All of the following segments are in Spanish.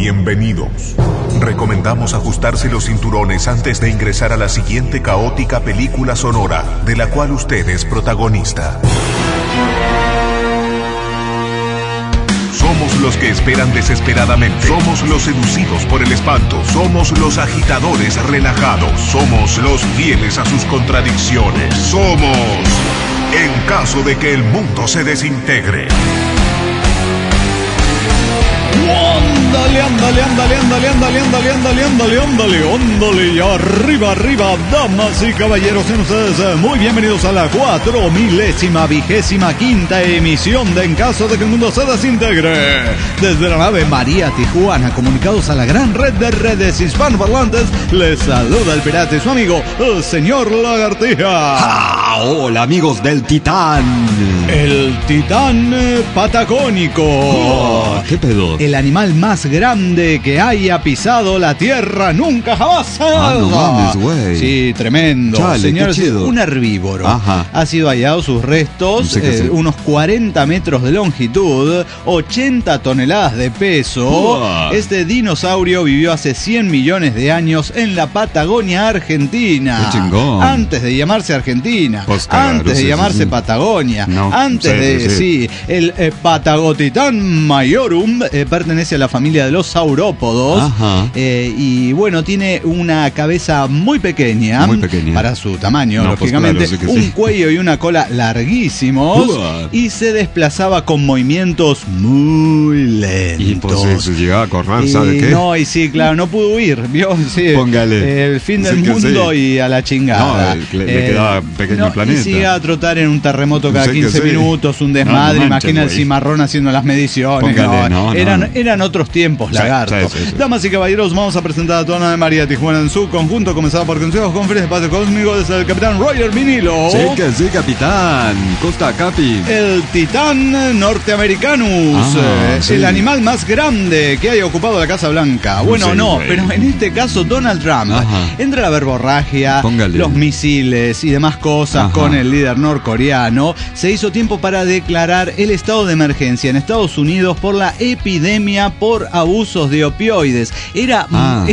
bienvenidos. Recomendamos ajustarse los cinturones antes de ingresar a la siguiente caótica película sonora, de la cual usted es protagonista. Somos los que esperan desesperadamente. Somos los seducidos por el espanto. Somos los agitadores relajados. Somos los fieles a sus contradicciones. Somos, en caso de que el mundo se desintegre. Ándale, y arriba, damas y caballeros, sean ustedes muy bienvenidos a la 4025ª emisión de En caso de que el mundo se desintegre. Desde la nave María Tijuana, comunicados a la gran red de redes hispanoparlantes, les saluda el pirata y su amigo, el señor Lagartija. ¡Ah! Hola, amigos del Titán. El Titán patagónico. Oh, ¿qué pedo? El animal más grande que haya pisado la tierra nunca jamás. No mames, güey. Sí, tremendo. Chale, señores, qué chido. Un herbívoro. Ajá. Ha sido hallado sus restos, Sí. unos 40 metros de longitud, 80 toneladas de peso. Uah. Este dinosaurio vivió hace 100 millones de años en la Patagonia Argentina. Qué chingón. Antes de llamarse Argentina. Pues claro, antes de sí, llamarse sí. Patagonia. No, Antes sí. el Patagotitán maiorum pertenece a la familia de los saurópodos. Ajá. Y bueno, tiene una cabeza muy pequeña. Muy pequeña. Para su tamaño, No, pues lógicamente. claro, sí que un sí. cuello y una cola larguísimos. Uah. Y se desplazaba con movimientos muy lentos. Y pues eso, llegaba con ranza de qué. No, y sí, claro, no pudo huir, ¿vio? Sí, Póngale. el fin Sí del que mundo sí. y a la chingada. No, le quedaba pequeño el planeta. Y sigue a trotar en un terremoto cada Sí que 15 sí. minutos, un desmadre. No manches, Imagina el güey. cimarrón haciendo las mediciones. Póngale, no. Eran otros tiempos, Sí, lagarto. sí. Damas y caballeros, vamos a presentar a toda la de María Tijuana en su conjunto, comenzado por consejos, conferencias, espacio cósmico, desde el capitán Roger Vinilo. Sí que sí, capitán. Costa Capi. El Titán norteamericanus, Sí. el animal más grande que haya ocupado la Casa Blanca. Bueno, Sí, no, güey. pero en este caso Donald Trump. Ajá. Entre la verborragia, Póngale. los misiles y demás cosas Ajá. con el líder norcoreano, se hizo tiempo para declarar el estado de emergencia en Estados Unidos por la epidemia por abusos de opioides. Era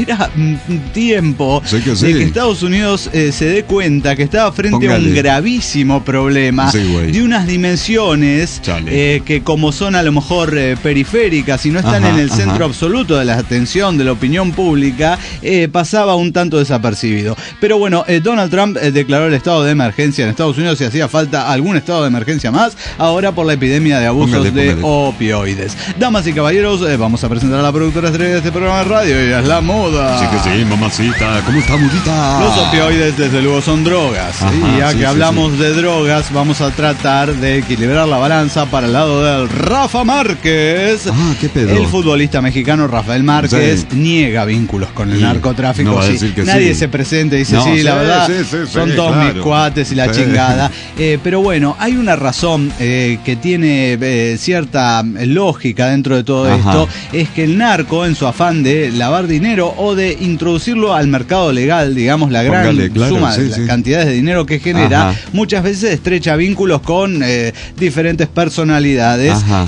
tiempo Sí que de sí. que Estados Unidos se dé cuenta que estaba frente a un Póngale. gravísimo problema Sí, güey. de unas dimensiones Chale. que como son a lo mejor periféricas y no están Ajá, en el centro ajá. absoluto de la atención de la opinión pública, pasaba un tanto desapercibido. Pero bueno, Donald Trump declaró el estado de emergencia en Estados Unidos y hacía falta algún estado de emergencia más, ahora por la epidemia de abusos de opioides. Damas y caballeros, vamos a presentar a la productora estrella de este programa de radio, ella es la moda. Sí que sí, mamacita. ¿Cómo está, mudita? Los opioides, desde luego, son drogas. Ajá, y ya sí, que sí, hablamos de drogas, vamos a tratar de equilibrar la balanza para el lado del Rafa Márquez. Ah, ¿qué pedo? El futbolista mexicano Rafael Márquez Sí. niega vínculos con el Sí. narcotráfico. No va a Sí, decir que nadie sí. se presenta y dice, No, sí, la sí, verdad, sí, son todos claro. mis cuates y la Sí. chingada. Pero bueno, hay una razón que tiene cierta lógica dentro de todo Ajá. esto, es que el narco, en su afán de lavar dinero o de introducirlo al mercado legal, digamos, la gran Póngale, claro, suma, sí, las sí. cantidades de dinero que genera, Ajá. muchas veces estrecha vínculos con diferentes personalidades. Ajá.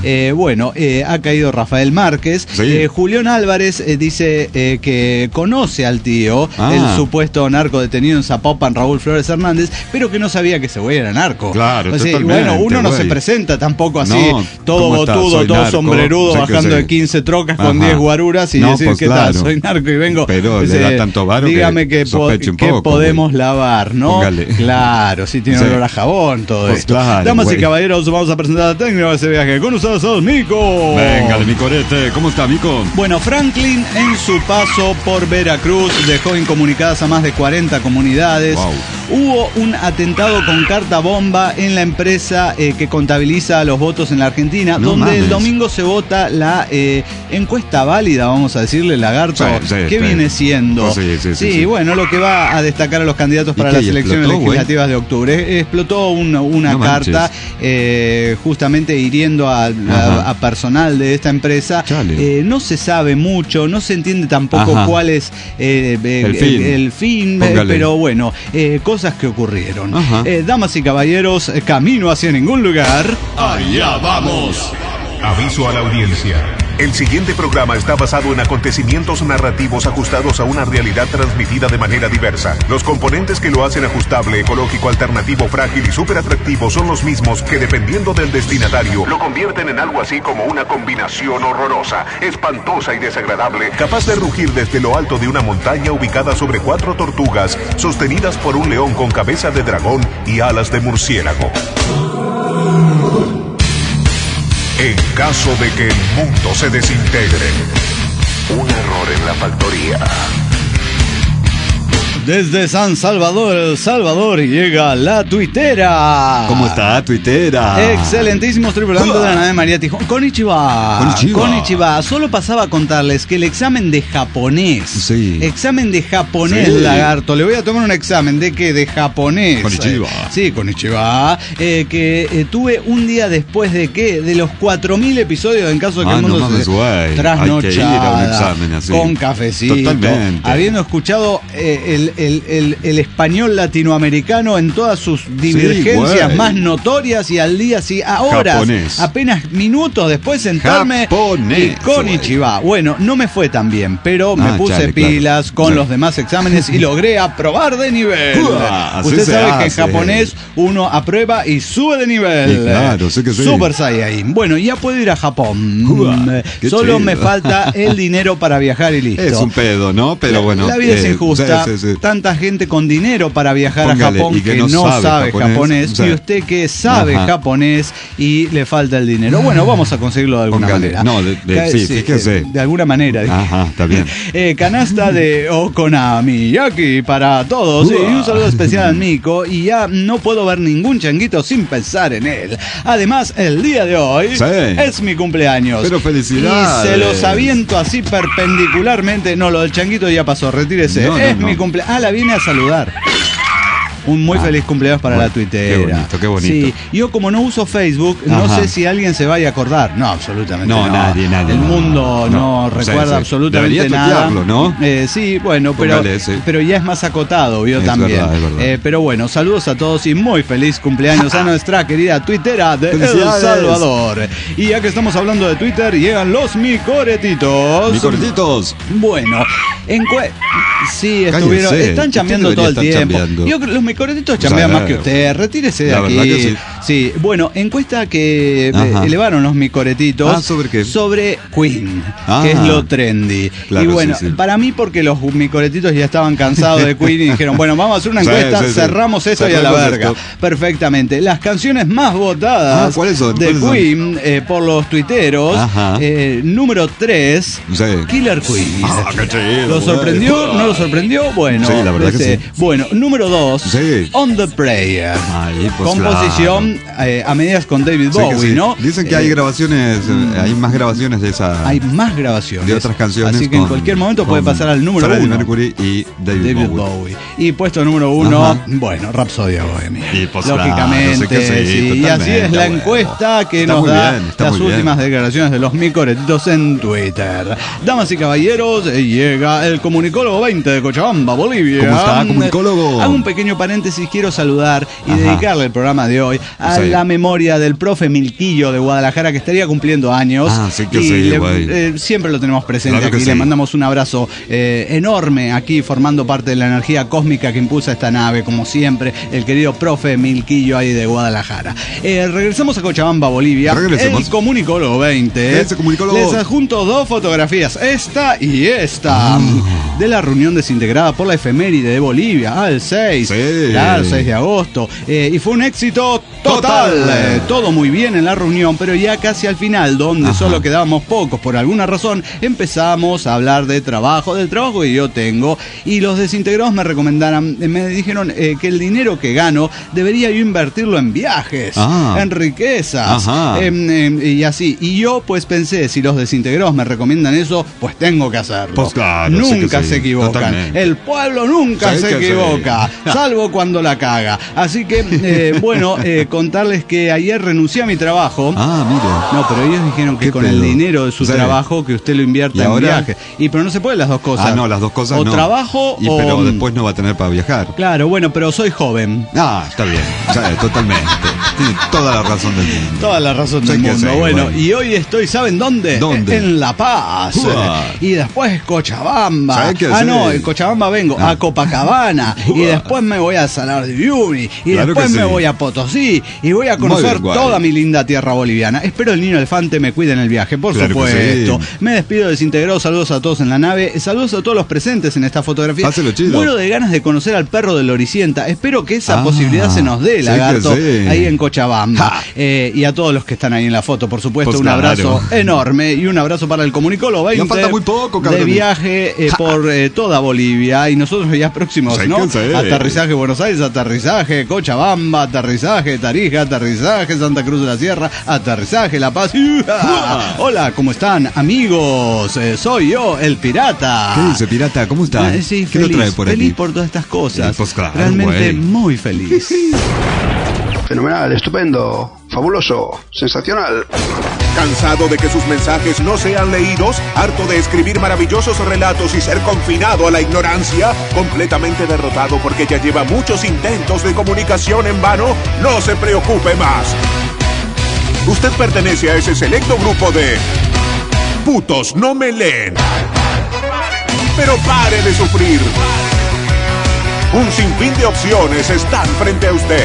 Ha caído Rafael Márquez. Sí. Julián Álvarez dice que conoce al tío, Ah. el supuesto narco detenido en Zapopan, Raúl Flores Hernández, pero que no sabía que ese güey era narco. Claro, O sea, totalmente, bueno, uno no güey. se presenta tampoco así, No, todo ¿cómo está? botudo, Soy todo narco. sombrerudo, Sí que bajando sí. de 15 trocas con Ajá. 10 guaruras y No, decir, pues ¿qué tal? claro. Soy narco y vengo. Pero le da tanto varo dígame que que sospeche un poco, podemos lavar, ¿no? Póngale. Claro, sí tiene Sí. olor a jabón todo Pues esto. claro, Damas y güey. caballeros, vamos a presentar al técnico de ese viaje. Con ustedes, Mico. Venga, de mi corete. ¿Cómo está, Mico? Bueno, Franklin en su paso por Veracruz dejó incomunicadas a más de 40 comunidades. Wow. Hubo un atentado con carta bomba en la empresa que contabiliza los votos en la Argentina, No donde el mames. domingo se vota la encuesta válida, vamos a decirle, lagarto. Sí, ¿Qué sí. viene siendo? Pues sí. Bueno, lo que va a destacar a los candidatos ¿Y para qué? las ¿Y elecciones explotó, güey? legislativas de octubre. Explotó una No carta justamente hiriendo a personal de esta empresa. Chale. No se sabe mucho, no se entiende tampoco Ajá. cuál es el fin, Póngale. pero bueno, cosas que ocurrieron. Ajá. Damas y caballeros, camino hacia ningún lugar. Allá vamos. Aviso a la audiencia. El siguiente programa está basado en acontecimientos narrativos ajustados a una realidad transmitida de manera diversa. Los componentes que lo hacen ajustable, ecológico, alternativo, frágil y súper atractivo son los mismos que, dependiendo del destinatario, lo convierten en algo así como una combinación horrorosa, espantosa y desagradable, capaz de rugir desde lo alto de una montaña ubicada sobre 4 tortugas, sostenidas por un león con cabeza de dragón y alas de murciélago. En caso de que el mundo se desintegre, un error en la factoría. Desde San Salvador, El Salvador, llega la tuitera. ¿Cómo está, tuitera? Excelentísimos tripulantes de la nave María Tijón. Konnichiwa. Konnichiwa. Konnichiwa. Solo pasaba a contarles que el examen de japonés. Sí. Examen de japonés, Sí. lagarto. Le voy a tomar un examen de qué, de japonés. Konnichiwa. Sí, konnichiwa. Que tuve un día después de qué, de los 4000 episodios en caso de que el mundo no mames, güey. Hay que ir a un trasnochada, examen así. con cafecito, Totalmente. habiendo escuchado el español latinoamericano en todas sus divergencias güey. más notorias y al día, sí, a horas, Japonés. apenas minutos después sentarme Japonés, y konnichiwa. Bueno, no me fue tan bien, pero me puse chale, pilas claro. con Sí. los demás exámenes y logré aprobar de nivel. Así Usted se sabe que en hace. japonés uno aprueba y sube de nivel. Y claro, sé que sí. Super Saiyan. Bueno, ya puedo ir a Japón. Qué Solo chido. me falta el dinero para viajar y listo. Es un pedo, ¿no? Pero bueno. La vida es injusta. sí. Tanta gente con dinero para viajar Póngale, a Japón y que que no no sabe sabe japonés. japonés. Y usted que sabe Ajá. japonés y le falta el dinero. Bueno, vamos a conseguirlo de alguna Póngale. manera. No, sí, fíjese. De alguna manera. Ajá, está bien. Canasta de Okonomiyaki para todos. Y un saludo especial al Mico. Y ya no puedo ver ningún changuito sin pensar en él. Además, el día de hoy Sí. es mi cumpleaños. Pero felicidades. Y se los aviento así perpendicularmente. No, lo del changuito ya pasó, retírese. No, es no. mi cumpleaños. Ah, la vine a saludar. Un muy feliz cumpleaños para bueno, la tuitera. qué bonito, qué bonito. Sí, yo como no uso Facebook, no Ajá. sé si alguien se vaya a acordar. No, absolutamente no. No, nadie. El mundo no Sí, recuerda sí. absolutamente Debería nada. tuitearlo, ¿no? Sí, bueno, Póngale, sí. pero ya es más acotado, vio Es también. verdad, es verdad. Pero bueno, saludos a todos y muy feliz cumpleaños a nuestra querida tuitera de El Felicidades. Salvador. Y ya que estamos hablando de Twitter, llegan los micoretitos. Mis cortitos. Bueno, sí, Cállese. están chambeando Usted todo el debería estar tiempo. chambeando. Yo creo que los micoretitos chambean Sí. más que usted. Retírese de La aquí. verdad que sí. Bueno, encuesta que Ajá. elevaron los micoretitos. Ah, ¿sobre qué? Sobre Queen, Ah. que es lo trendy. Claro, y bueno, sí, sí. para mí porque los micoretitos ya estaban cansados de Queen y dijeron, bueno, vamos a hacer una Sí, encuesta, sí, sí. cerramos esto y a la Cerramos verga. esto. Perfectamente. Las canciones más votadas ¿cuáles son? de ¿Cuáles son? Queen por los tuiteros. Ajá. Número 3, Sí. Killer Queen. Ah, qué chido, ¿Lo sorprendió? güey. ¿No lo sorprendió? Bueno, Sí, la verdad que sí. Bueno, número 2, Sí. On the Prayer. Ay, pues Composición a medias con David Sí, que Bowie, sí. ¿no? Dicen que hay grabaciones, hay más grabaciones de esa. Hay más grabaciones. de otras canciones. Así que en con- cualquier momento puede con pasar al número Freddie 1. Mercury y David Bowie. Y puesto número 1, Ajá. bueno, Rapsodia Bohemia. Y pues lógicamente, claro, sé que sí, sí. Y así es la totalmente, encuesta que está nos muy da bien, está las muy bien. últimas declaraciones de los micoretitos en Twitter. Damas y caballeros, llega el comunicólogo 20 de Cochabamba, Bolivia. ¿Cómo está, comunicólogo? Hago un pequeño paréntesis, quiero saludar y Ajá. dedicarle el programa de hoy a Sí. la memoria del profe Milquillo de Guadalajara que estaría cumpliendo años. Ah, sí que y sí, güey. siempre lo tenemos presente Claro que aquí. sí. Le mandamos un abrazo enorme aquí, formando parte de la energía cósmica que impulsa esta nave, como siempre, el querido profe Milquillo ahí de Guadalajara. Regresamos a Cochabamba, Bolivia. Regresemos. El comunicólogo 20. Ese comunicólogo. Les adjunto 2 fotografías, esta y esta, de la reunión desintegrada por la efeméride de Bolivia, el 6. Sí. Claro, 6 de agosto. Y fue un éxito total. Total. Todo muy bien en la reunión, pero ya casi al final, donde Ajá. solo quedábamos pocos por alguna razón, empezamos a hablar de trabajo, del trabajo que yo tengo, y los desintegrados me dijeron que el dinero que gano debería yo invertirlo en viajes, Ah. en riquezas, Ajá. y así. Y yo pues pensé, si los desintegrados me recomiendan eso, pues tengo que hacerlo. Pues claro, sí Nunca que sí, se equivocan. totalmente. El pueblo nunca Sí se que sí. equivoca, salvo cuando la caga. Así que, bueno, contarles que ayer renuncié a mi trabajo. Ah, mire. No, pero ellos dijeron que ¿Qué con pedo? el dinero de su Sí. trabajo que usted lo invierta ¿Y en ahora? viaje. Pero no se pueden las dos cosas. Ah, no, las dos cosas o no. trabajo Y o... pero después no va a tener para viajar. Claro, bueno, pero soy joven. Ah, está bien. Totalmente. Tiene toda la razón del mundo. Toda la razón Sí, del que mundo. sí, Bueno, bueno. y hoy estoy, ¿saben dónde? ¿Dónde? En La Paz. Uah. Y después Cochabamba. ¿Sabés qué Ah, hacer? no, en Cochabamba vengo Ah. a Copacabana. Y Uah. después me voy a Salar de Uyuni. Y Claro después que me sí. voy a Potosí. Y voy a Muy conocer bien, guay. toda mi linda tierra boliviana. Espero el niño elefante me cuide en el viaje, por Claro que supuesto. sí. Me despido desintegrado. Saludos a todos en la nave. Saludos a todos los presentes en esta fotografía. Páselo chido. Muero de ganas de conocer al perro de Loricienta. Espero que esa Ah, posibilidad se nos dé, sí lagarto, que sí. ahí en Cochabamba. Ja. Y a todos los que están ahí en la foto, por supuesto, Pues un claro. abrazo enorme y un abrazo para el Comunicólogo 20 Ya falta muy poco, de cabrón. viaje por toda Bolivia y nosotros ya próximos, Sí, ¿no? que sí. Aterrizaje Buenos Aires, aterrizaje Cochabamba, aterrizaje Tarija, aterrizaje Santa Cruz de la Sierra, aterrizaje La Paz. Hola, ¿cómo están, amigos? Soy yo, el pirata. ¿Qué dice, pirata? ¿Cómo está? Sí, ¿Qué feliz, lo trae por feliz aquí? por todas estas cosas. Pues claro, Realmente güey. muy feliz. Fenomenal, estupendo, fabuloso, sensacional. ¿Cansado de que sus mensajes no sean leídos? ¿Harto de escribir maravillosos relatos y ser confinado a la ignorancia? ¿Completamente derrotado porque ya lleva muchos intentos de comunicación en vano? No se preocupe más. Usted pertenece a ese selecto grupo de putos no me leen. Pero pare de sufrir. Un sinfín de opciones están frente a usted.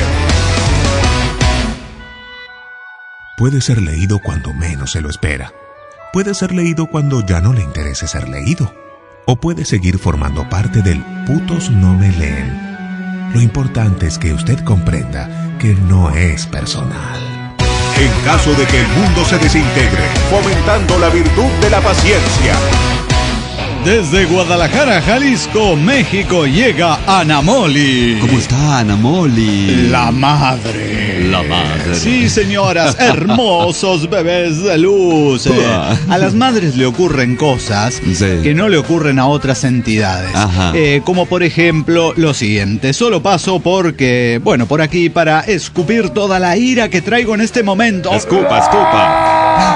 Puede ser leído cuando menos se lo espera. Puede ser leído cuando ya no le interese ser leído. O puede seguir formando parte del putos no me leen. Lo importante es que usted comprenda que no es personal. En caso de que el mundo se desintegre, fomentando la virtud de la paciencia. Desde Guadalajara, Jalisco, México, llega Ana Moli. ¿Cómo está, Ana Moli? La madre. La madre. Sí, señoras, hermosos bebés de luz. A las madres le ocurren cosas Sí. que no le ocurren a otras entidades. Ajá. Como por ejemplo lo siguiente. Solo paso porque, bueno, por aquí para escupir toda la ira que traigo en este momento. Escupa, escupa.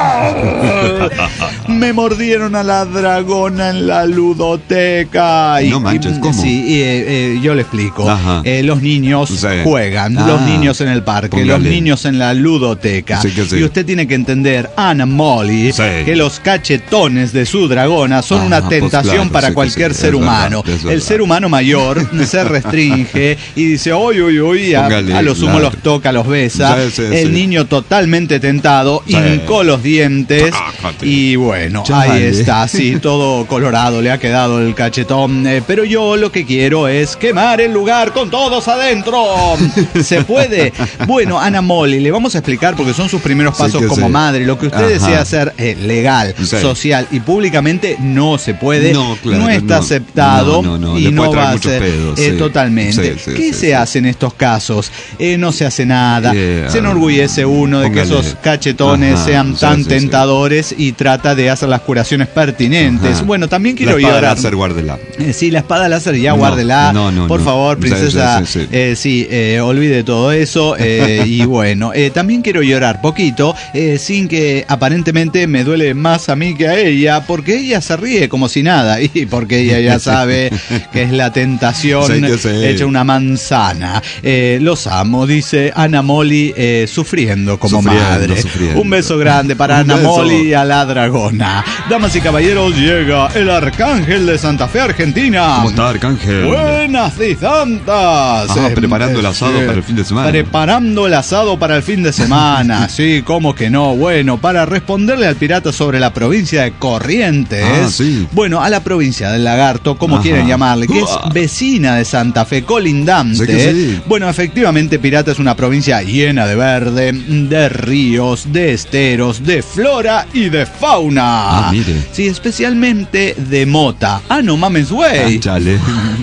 Me mordieron a la dragona en la ludoteca. No manches, ¿cómo? Sí, yo le explico. Ajá. Los niños Sí. juegan, Ah, los niños en el parque, póngale. los niños en la ludoteca. Sí que sí. Y usted tiene que entender, Ana Molly, Sí. que los cachetones de su dragona son Ah, una pues tentación claro, para sí que cualquier sí, ser es humano. verdad, es El verdad. ser humano mayor se restringe y dice, uy, uy, uy, a Póngale, lo sumo claro. los toca, los besa. Sí, sí, El sí. niño totalmente tentado, Sí. hincó los dientes Tácate. y bueno, Chale. ahí está, sí, todo colorado le ha quedado el cachetón. Pero yo lo que quiero es quemar el lugar con todos adentro. ¿Se puede? Bueno, Ana Molly, le vamos a explicar porque son sus primeros Sí pasos que como sí. madre. Lo que usted Ajá. desea hacer legal, Sí. social y públicamente no se puede, No, claro, no está no. aceptado No, y le no puede traer va a muchos ser pedos, sí. totalmente. Sí, sí, ¿Qué sí, se sí. hace en estos casos? No se hace nada. Yeah. Se enorgullece uno de que Póngale. esos cachetones Ajá, sean sí, tan sí, sí. tentadores y trata de hacer las curaciones pertinentes. Ajá. Bueno, también quiero La espada llorar. láser, guárdela. Sí, la espada láser ya No, guárdela. no, por no. favor, princesa. Sí, Olvide todo eso. Y bueno, también quiero llorar poquito, sin que aparentemente me duele más a mí que a ella, porque ella se ríe como si nada. Y porque ella ya sabe que es la tentación Sí, que sí. hecha una manzana. Los amo, dice Ana Molly, sufriendo como madre. Sufriendo. Un beso grande para Un Ana beso. Molly y a la dragona. Damas y caballeros, llega el arcángel de Santa Fe, Argentina. ¿Cómo está, Arcángel? Buenas y santas. Preparando el asado para el fin de semana. Preparando el asado para el fin de semana. Sí, cómo que no. Bueno, para responderle al pirata sobre la provincia de Corrientes. Ah, sí. Bueno, a la provincia del Lagarto, como Ajá. quieren llamarle, que es Uah. vecina de Santa Fe, colindante. Sí que sí. Bueno, efectivamente, Pirata es una provincia llena de verde, de ríos, de esteros, de flora y de fauna. Ah, mire. Sí, especialmente de mota. Ah, no mames, güey. Chale.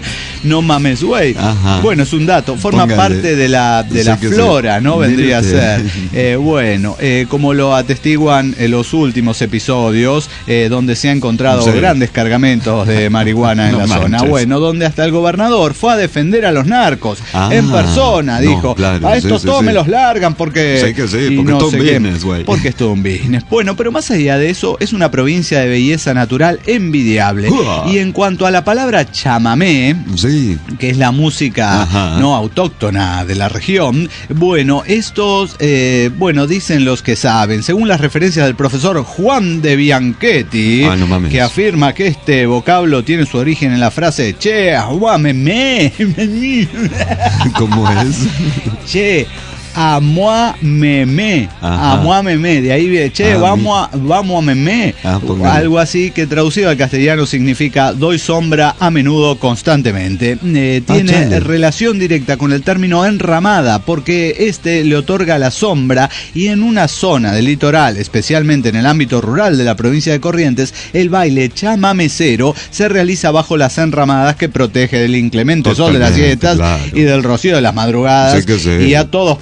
No mames, güey. Bueno, es un dato. Forma parte de la flora, ¿no? Vendría a ser. Bueno, como lo atestiguan los últimos episodios, donde se han encontrado grandes cargamentos de marihuana en la zona. Bueno, donde hasta el gobernador fue a defender a los narcos en persona. Dijo, a estos todos me los largan porque... porque no es todo un business, güey. Porque es todo un business. Bueno, pero más allá de eso, es una provincia de belleza natural envidiable. Y en cuanto a la palabra chamamé, que es la música no autóctona de la región, bueno, estos, dicen los que saben, según las referencias del profesor Juan de Bianchetti, que afirma que este vocablo tiene su origen en la frase che, aguameme. ¿Cómo es? Che, amuameme, de ahí viene, che, vamos a meme, algo así que traducido al castellano significa doy sombra a menudo, constantemente. Tiene relación directa con el término enramada, porque este le otorga la sombra, y en una zona del litoral, especialmente en el ámbito rural de la provincia de Corrientes, el baile chamamecero se realiza bajo las enramadas que protege del inclemente sol de las siestas y del rocío de las madrugadas, y a todos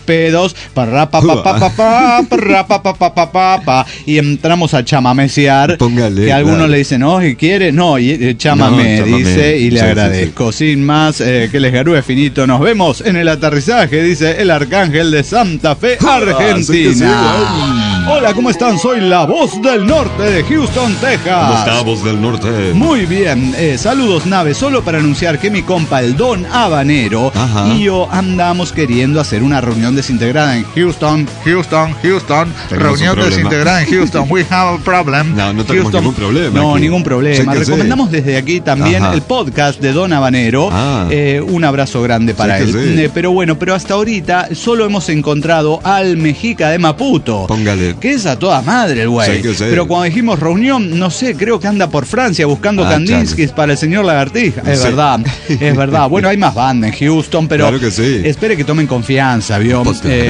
y entramos a chamamecear. Que algunos le dicen, no, si quiere, no, chamamé, dice, y le agradezco. Sin más, que les garúe finito. Nos vemos en el aterrizaje, dice el Arcángel de Santa Fe, Argentina. Hola, ¿cómo están? Soy la voz del norte de Houston, Texas. ¿Cómo está, voz del norte? Muy bien, saludos, nave. Solo para anunciar que mi compa, el Don Habanero, y yo andamos queriendo hacer una reunión desintegrada en Houston. Reunión desintegrada en Houston. We have a problem. No tenemos ningún problema. No, ningún problema. Recomendamos desde aquí también el podcast de Don Habanero. Un abrazo grande para él. Pero hasta ahorita solo hemos encontrado al Mexica de Maputo. Póngale. Que es a toda madre el güey. Pero cuando dijimos reunión, no sé, creo que anda por Francia buscando Kandinskis para el señor Lagartija. Es verdad. Bueno, hay más banda en Houston, pero claro que sí. Espere que tomen confianza, ¿vio?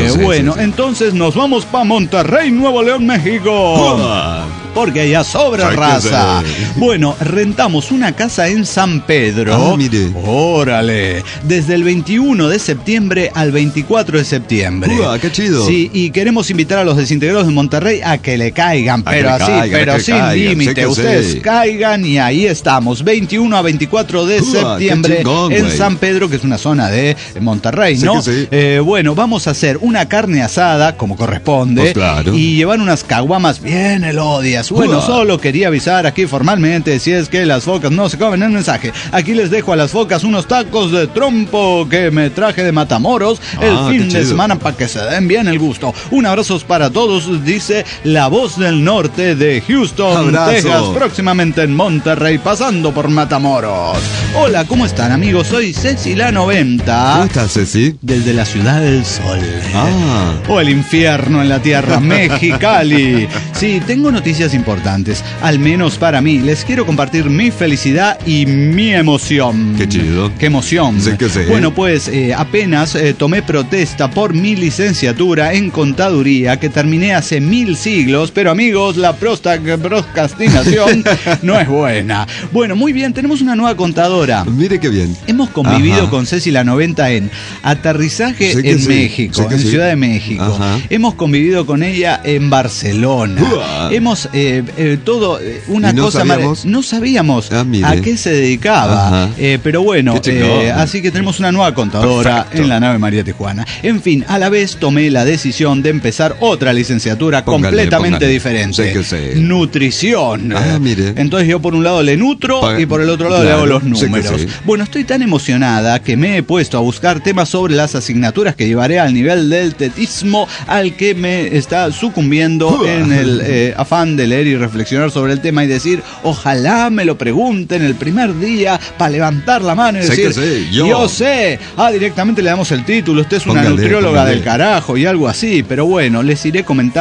Entonces nos vamos para Monterrey, Nuevo León, México. Porque allá sobra raza. Bueno, rentamos una casa en San Pedro. Mire. Órale. Desde el 21 de septiembre al 24 de septiembre. ¡Qué chido! Sí, y queremos invitar a los desintegrados de Monterrey a que le caigan, pero sin límite. Ustedes caigan y ahí estamos. 21 a 24 de septiembre chingón, en San Pedro, que es una zona de Monterrey, ¿no? Bueno, vamos a hacer una carne asada, como corresponde, y llevar unas caguamas bien elodias. Bueno, solo quería avisar aquí formalmente, si es que las focas no se comen el mensaje. Aquí les dejo a las focas unos tacos de trompo que me traje de Matamoros el fin de semana para que se den bien el gusto. Un abrazo para todos, dice la voz del norte de Houston, Texas, próximamente en Monterrey, pasando por Matamoros. Hola, ¿cómo están, amigos? Soy Ceci la 90. ¿Cómo estás, Ceci? Desde la ciudad del sol. O el infierno en la tierra, Mexicali. Sí, tengo noticias importantes, al menos para mí. Les quiero compartir mi felicidad y mi emoción. Qué chido. Qué emoción. Sí que sí. Bueno, pues apenas tomé protesta por mi licenciatura en contaduría, que terminé hace 1000 siglos, pero amigos, la procrastinación no es buena. Bueno, muy bien, tenemos una nueva contadora. Mire qué bien. Hemos convivido con Ceci la 90 en aterrizaje en México, en Ciudad de México. Hemos convivido con ella en Barcelona. Hemos una cosa no sabíamos a qué se dedicaba, pero bueno, así que tenemos una nueva contadora en la nave María Tijuana. En fin, a la vez tomé la decisión de empezar otra licenciatura completamente diferente. Nutrición. Mire. Entonces yo por un lado le nutro y por el otro lado le hago los números. Bueno, estoy tan emocionada que me he puesto a buscar temas sobre las asignaturas que llevaré al nivel del tetismo al que me está sucumbiendo en el afán de leer y reflexionar sobre el tema y decir, ojalá me lo pregunten el primer día para levantar la mano y decir, yo sé. Directamente le damos el título, usted es una nutrióloga del carajo y algo así, pero bueno, les iré comentando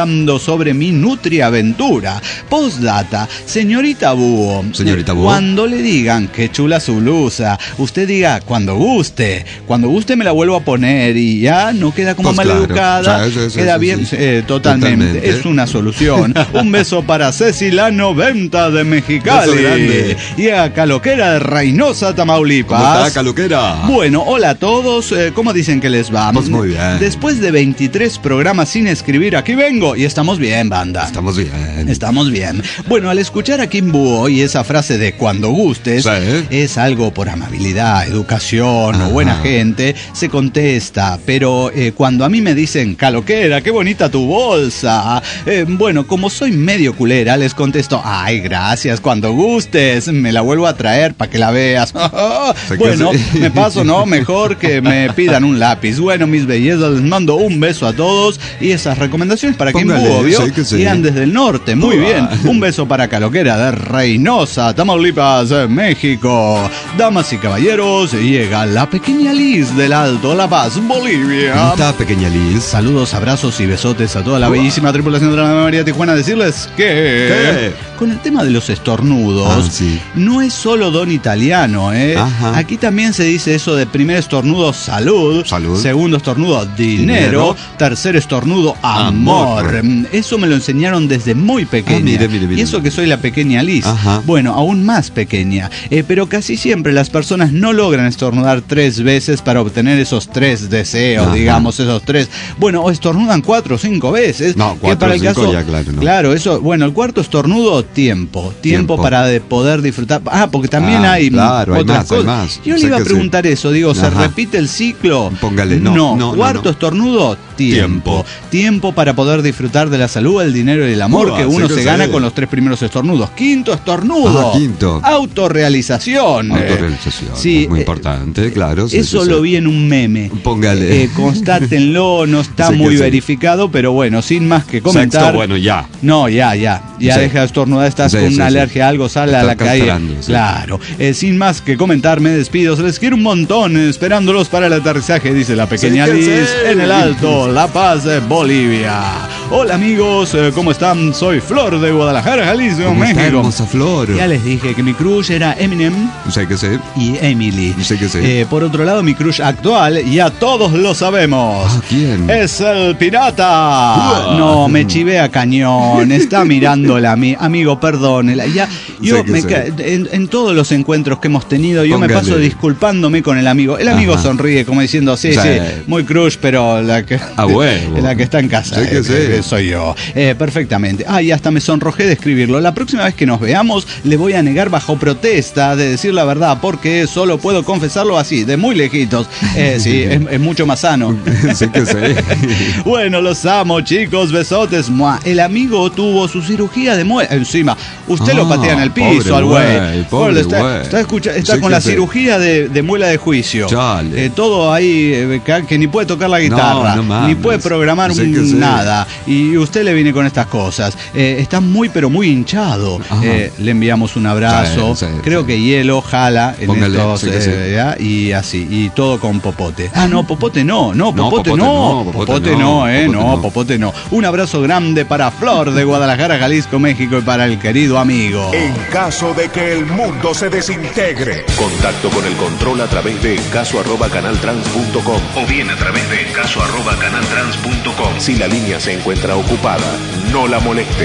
hablando sobre mi nutriaventura. Postdata, señorita Búho. Señorita Búho. Cuando le digan que chula su blusa, usted diga cuando guste. Cuando guste me la vuelvo a poner y ya no queda como Pues maleducada. claro. Sí, queda bien, sí. totalmente. Es una solución. Un beso para Ceci, la 90 de Mexicali. Beso grande. Y a Caloquera de Reynosa, Tamaulipas. ¿Cómo está, Caluquera? Bueno, hola a todos. ¿Cómo dicen que les va? Pues muy bien. Después de 23 programas sin escribir, aquí vengo. Y estamos bien, banda. Estamos bien. Estamos bien. Bueno, al escuchar a Kim Búho y esa frase de cuando gustes, Sí. es algo por amabilidad, educación Ajá. o buena gente, se contesta. Pero cuando a mí me dicen, Caloquera, qué bonita tu bolsa. Bueno, como soy medio culera, les contesto, ay, gracias, cuando gustes, me la vuelvo a traer para que la veas. que Bueno, sí. me paso, ¿no? Mejor que me pidan un lápiz. Bueno, mis bellezas, les mando un beso a todos y esas recomendaciones para Kim Póngale, Búho, ¿vio? sí que sí. Ian desde el norte, muy Uah. bien. Un beso para Caloquera de Reynosa, Tamaulipas, México. Damas y caballeros, llega la pequeña Liz del Alto La Paz, Bolivia. ¿Cómo está, pequeña Liz? Saludos, abrazos y besotes a toda la bellísima tripulación de la María Tijuana. Decirles que ¿Qué? con el tema de los estornudos, Sí. no es solo don italiano, ¿eh? Ajá. Aquí también se dice eso de primer estornudo, salud. Salud. Segundo estornudo, dinero. Dinero. Tercer estornudo, amor. Amor. Eso me lo enseñaron desde muy pequeña. Mire. Y eso que soy la pequeña Liz. Ajá. Bueno, aún más pequeña. Pero casi siempre las personas no logran estornudar 3 veces para obtener esos 3 deseos, Ajá. digamos, esos 3. Bueno, o estornudan 4 o 5 veces. No, que 4 para o el 5 caso, ya, claro, no. Claro, eso, bueno, el cuarto estornudo, tiempo para poder disfrutar. Porque también hay claro, hay otras más, cosas. hay más. Yo le Sé iba a que sí. preguntar eso, digo, ¿se Ajá. repite el ciclo? Póngale, no, cuarto no. estornudo, tiempo. Tiempo para poder disfrutar de la salud, el dinero y el amor Uah, que uno sé que se sí. gana con los 3 primeros estornudos. Quinto estornudo. Quinto. Autorrealización. Autorrealización. Sí, muy importante, claro. Sí, eso sí, lo sí. vi en un meme. Póngale. Constátenlo, no está Sé que muy sí. verificado, pero bueno, sin más que comentar. Sexto, bueno, ya. No, ya Sí. deja de estornudar, estás Sí, con sí, una sí. alergia a algo, sale a Está la calle. castrando, sí. Claro. Sin más que comentar, me despido. Se les quiere un montón, esperándolos para el aterrizaje, dice la pequeña Sí, que Liz, sí. en el Alto La Paz, Bolivia. Hola amigos, ¿cómo están? Soy Flor de Guadalajara, Jalisco, ¿Cómo está, México. hermosa Flor? Ya les dije que mi crush era Eminem Sé que sé. y Emily. Sé que sí. Por otro lado, mi crush actual, ya todos lo sabemos. ¿Quién? Es el pirata. Uah. No, me chivé a cañón. Está mirándola a mí. Amigo, perdónela. Ya, yo Sé que me sé. en todos los encuentros que hemos tenido, yo me Póngale. paso disculpándome con el amigo. El amigo Ajá. sonríe como diciendo, sí, Sí. muy crush, pero la que, A huevo. la que está en casa Sé que sí. soy yo. Perfectamente. Y hasta me sonrojé de escribirlo. La próxima vez que nos veamos, le voy a negar bajo protesta de decir la verdad, porque solo puedo confesarlo así, de muy lejitos. Sí, es mucho más sano. Sé que sé. Bueno, los amo, chicos, besotes. ¡Mua! El amigo tuvo su cirugía de muela. Encima, usted lo patea en el piso pobre al güey. pobre Está, güey. está Sí con que la sé. cirugía de muela de juicio. Chale. Todo ahí, que ni puede tocar la guitarra, no mames. ni puede programar Sí que sé. nada. Y usted le viene con estas cosas. Está muy, pero muy hinchado. Ajá. Le enviamos un abrazo. Sí, sí, Creo sí. que hielo jala en Póngale, estos. sí que sí. ¿ya? Y así, y todo con popote. No, popote no. Popote popote no. no, Popote popote no, no. popote no. Un abrazo grande para Flor de Guadalajara, Jalisco, México y para el querido amigo. En caso de que el mundo se desintegre. Contacto con el control a través de caso@canaltrans.com o bien a través de caso@canaltrans.com. Si la línea se encuentra ocupada, no la moleste.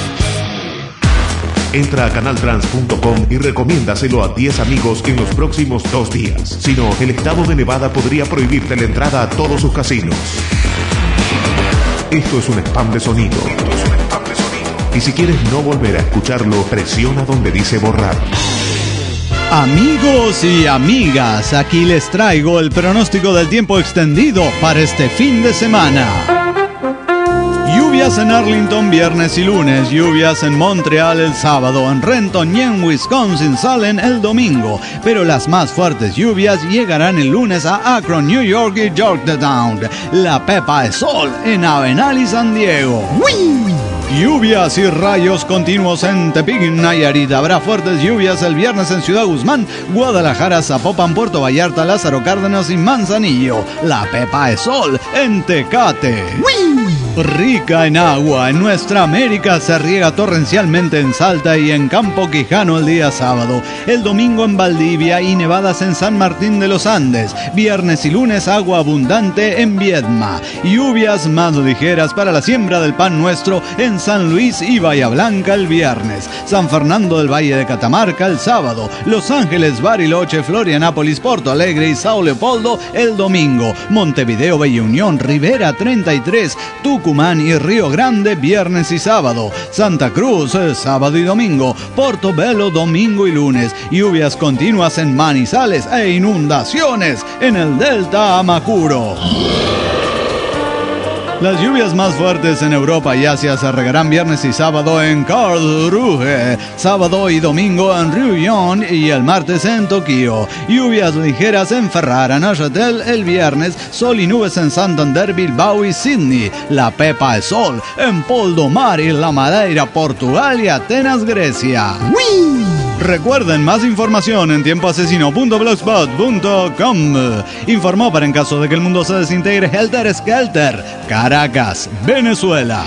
Entra a canaltrans.com y recomiéndaselo a 10 amigos en los próximos 2 días. Si no, el estado de Nevada podría prohibirte la entrada a todos sus casinos. Esto es un spam de sonido. Y si quieres no volver a escucharlo, presiona donde dice borrar. Amigos y amigas, aquí les traigo el pronóstico del tiempo extendido para este fin de semana. Lluvias en Arlington viernes y lunes, lluvias en Montreal el sábado, en Renton y en Wisconsin salen el domingo, pero las más fuertes lluvias llegarán el lunes a Akron, New York y Georgetown. La Pepa de Sol en Avenal y San Diego. ¡Uy! Lluvias y rayos continuos en Tepic, Nayarit. Habrá fuertes lluvias el viernes en Ciudad Guzmán, Guadalajara, Zapopan, Puerto Vallarta, Lázaro Cárdenas y Manzanillo. La Pepa de Sol en Tecate. ¡Uy! Rica en agua, en nuestra América se riega torrencialmente en Salta y en Campo Quijano el día sábado. El domingo en Valdivia y nevadas en San Martín de los Andes. Viernes y lunes agua abundante en Viedma. Lluvias más ligeras para la siembra del pan nuestro en San Luis y Bahía Blanca el viernes. San Fernando del Valle de Catamarca el sábado. Los Ángeles, Bariloche, Florianápolis, Porto Alegre y Sao Leopoldo el domingo. Montevideo, Bella Unión, Rivera 33, Tucumán y Río Grande viernes y sábado. Santa Cruz sábado y domingo. Portobelo domingo y lunes. Lluvias continuas en Manizales e inundaciones en el Delta Amacuro. Las lluvias más fuertes en Europa y Asia se regarán viernes y sábado en Karlsruhe, sábado y domingo en Ryugyong y el martes en Tokio. Lluvias ligeras en Ferrara, Neuchâtel el viernes, sol y nubes en Santander, Bilbao y Sydney. La Pepa el sol en Poldomar y La Madeira, Portugal y Atenas, Grecia. ¡Wii! Recuerden, más información en tiempoasesino.blogspot.com. Informó para en caso de que el mundo se desintegre Helter Skelter, Caracas, Venezuela.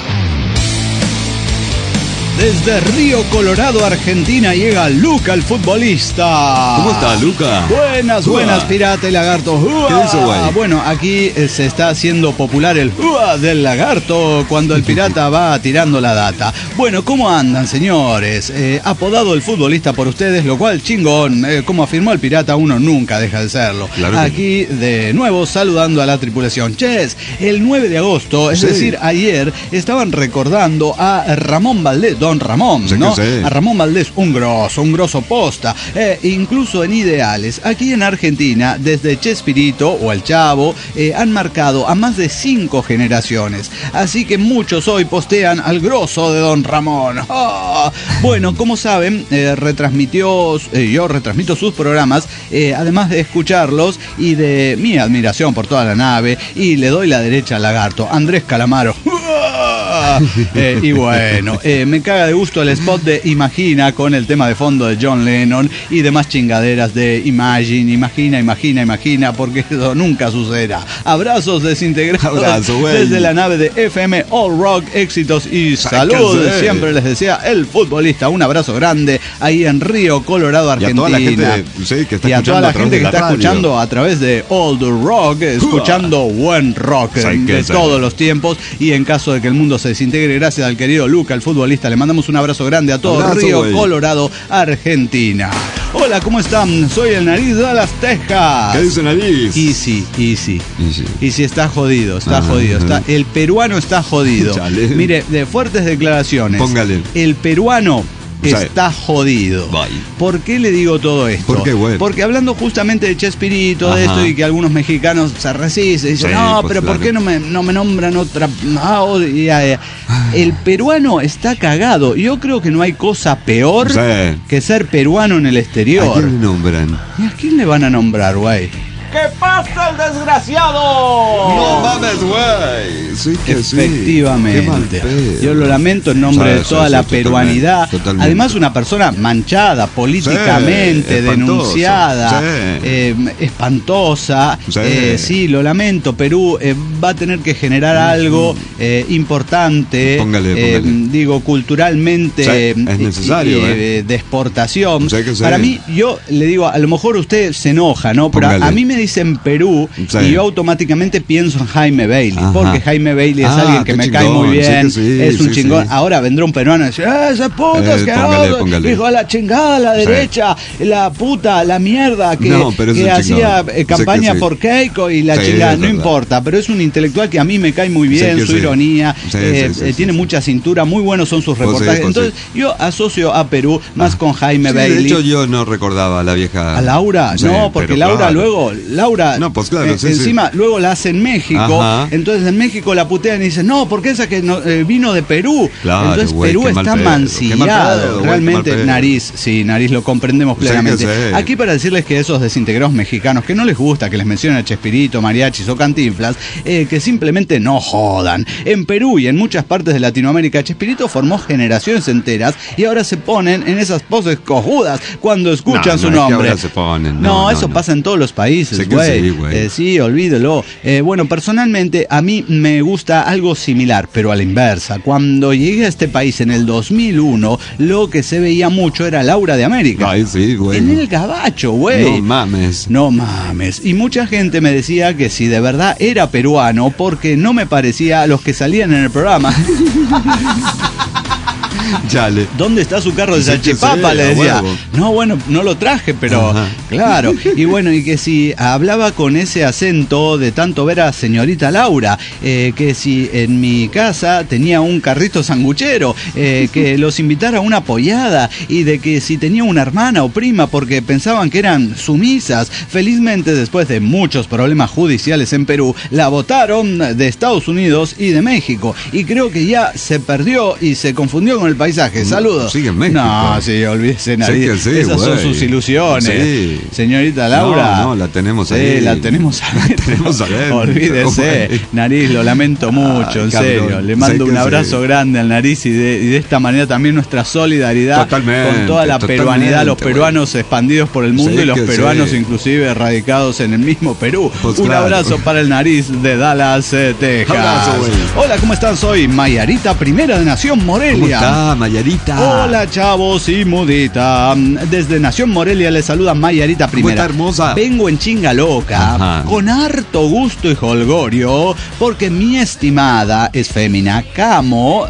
Desde Río Colorado, Argentina, llega Luca, el futbolista. ¿Cómo está, Luca? Buenas, pirata y lagarto. ¿Qué dice, güey? Bueno, aquí se está haciendo popular el del lagarto cuando el pirata va tirando la data. Bueno, ¿cómo andan, señores? Apodado el futbolista por ustedes, lo cual chingón. Como afirmó el pirata, uno nunca deja de serlo. Claro. Aquí, de nuevo, saludando a la tripulación. Ches, el 9 de agosto, es decir, ayer, estaban recordando a Ramón Valdés, Don Ramón, sí, ¿no? Sí. A Ramón Valdés, un grosso posta. Incluso en Ideales, aquí en Argentina, desde Chespirito o El Chavo, han marcado a más de 5 generaciones. Así que muchos hoy postean al grosso de Don Ramón. ¡Oh! Bueno, como saben, yo retransmito sus programas, además de escucharlos y de mi admiración por toda la nave, y le doy la derecha al lagarto, Andrés Calamaro. Y bueno, me caga de gusto el spot de Imagina con el tema de fondo de John Lennon y demás chingaderas de Imagina, porque eso nunca sucederá. Abrazos desintegrados desde la nave de FM All Rock, éxitos y salud. Siempre les desea el futbolista. Un abrazo grande ahí en Río Colorado, Argentina. Y a toda la gente, que está escuchando a través de Old Rock, escuchando buen rock de todos los tiempos. Y en caso de que el mundo se desintegre, gracias al querido Luca, el futbolista, le mandamos un abrazo grande a todo Río Colorado, Argentina. Hola, ¿cómo están? Soy el Nariz de las Tejas. ¿Qué dice Nariz? Easy. Está jodido, el peruano está jodido. Chale. Mire, de fuertes declaraciones. Póngale. El peruano está jodido. Bye. ¿Por qué le digo todo esto? ¿Por qué, güey? Porque hablando justamente de Chespirito, de esto, y que algunos mexicanos se resisten, dicen, pero ¿por qué no me nombran otra? El peruano está cagado. Yo creo que no hay cosa peor que ser peruano en el exterior. ¿A quién le nombran? ¿Y a quién le van a nombrar, güey? ¿Qué pasa, el desgraciado? No mames, güey. Sí que efectivamente. Yo lo lamento en nombre de toda la peruanidad. Totalmente. Además, una persona manchada políticamente, denunciada, espantosa. Sí, lo lamento. Perú va a tener que generar algo importante. Póngale. Digo, culturalmente es necesario, de exportación. Para mí, yo le digo, a lo mejor usted se enoja, ¿no? Pero a mí me dicen Perú y yo automáticamente pienso en Jaime Bailey, porque Jaime Bailey es alguien que me cae muy bien, es un chingón. Ahora vendrá un peruano y dice, ese puto asqueroso, hijo de la chingada, la derecha, la puta, la mierda, que hacía campaña por Keiko y la chingada, no importa, pero es un intelectual que a mí me cae muy bien, su ironía, tiene mucha cintura, muy buenos son sus reportajes. Entonces yo asocio a Perú más con Jaime Bailey. De hecho yo no recordaba a la vieja. ¿A Laura? No, porque Laura luego... No, pues claro, encima luego la hace en México. Entonces en México la putean y dicen, no, porque esa que vino de Perú. Claro, entonces Perú está mancillado. Realmente, Nariz lo comprendemos plenamente. Aquí para decirles que esos desintegrados mexicanos que no les gusta que les mencionen a Chespirito, Mariachis o Cantinflas, que simplemente no jodan. En Perú y en muchas partes de Latinoamérica, Chespirito formó generaciones enteras y ahora se ponen en esas poses cojudas cuando escuchan su nombre. Ahora se ponen. Eso pasa en todos los países. güey. Sí, olvídelo. Bueno, personalmente a mí me gusta algo similar, pero a la inversa. Cuando llegué a este país en el 2001, lo que se veía mucho era Laura de América. Ay, sí, güey. En el Gabacho, güey. No mames. No mames. Y mucha gente me decía que si de verdad era peruano, porque no me parecía a los que salían en el programa. Chale. ¿Dónde está su carro de Sí, salchipapa? sí, Le decía. huevo. No, bueno, no lo traje, pero Ajá. claro. Y bueno, y que si hablaba con ese acento de tanto ver a señorita Laura, que si en mi casa tenía un carrito sanguchero, que los invitara a una pollada, y de que si tenía una hermana o prima porque pensaban que eran sumisas. Felizmente, después de muchos problemas judiciales en Perú, la votaron de Estados Unidos y de México. Y creo que ya se perdió y se confundió con el paisaje. Saludos. Sigue en México. No, sí, olvídese, nariz. Sí, Esas son güey. sus ilusiones. Sí. Señorita Laura. No, la tenemos Sí, ahí. la tenemos adentro. Olvídese, güey. nariz, lo lamento mucho, en cabrón. serio. Le mando Sé un que abrazo sí. grande al nariz y de esta manera también nuestra solidaridad Totalmente, con toda la peruanidad, los güey. peruanos expandidos por el mundo Sí y los que peruanos sí. inclusive radicados en el mismo Perú. Pues un claro. abrazo para el nariz de Dallas, Texas. Abrazo, güey. Hola, ¿cómo están? Soy Mayarita, primera de Nación Morelia. ¿Cómo está, Mayarita? Hola, chavos y mudita. Desde Nación Morelia les saluda Mayarita ¿Cómo primera. está, hermosa? Vengo en chinga loca, Ajá. con harto gusto y holgorio, porque mi estimada es fémina Camo